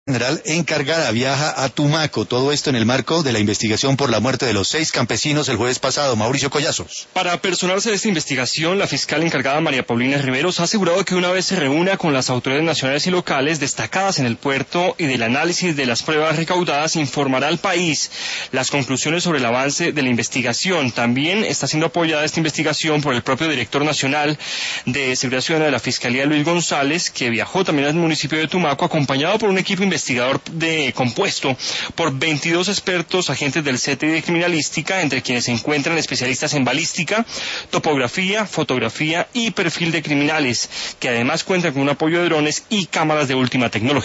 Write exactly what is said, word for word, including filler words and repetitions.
General encargada viaja a Tumaco, todo esto en el marco de la investigación por la muerte de los seis campesinos el jueves pasado. Mauricio Collazos. Para personarse de esta investigación, la fiscal encargada María Paulina Riveros ha asegurado que una vez se reúna con las autoridades nacionales y locales destacadas en el puerto y del análisis de las pruebas recaudadas, informará al país las conclusiones sobre el avance de la investigación. También está siendo apoyada esta investigación por el propio director nacional de Seguridad Ciudadana de la Fiscalía, Luis González, que viajó también al municipio de Tumaco acompañado por un equipo investigador investigador de, compuesto por veintidós expertos agentes del C T I de criminalística, entre quienes se encuentran especialistas en balística, topografía, fotografía y perfil de criminales, que además cuentan con un apoyo de drones y cámaras de última tecnología.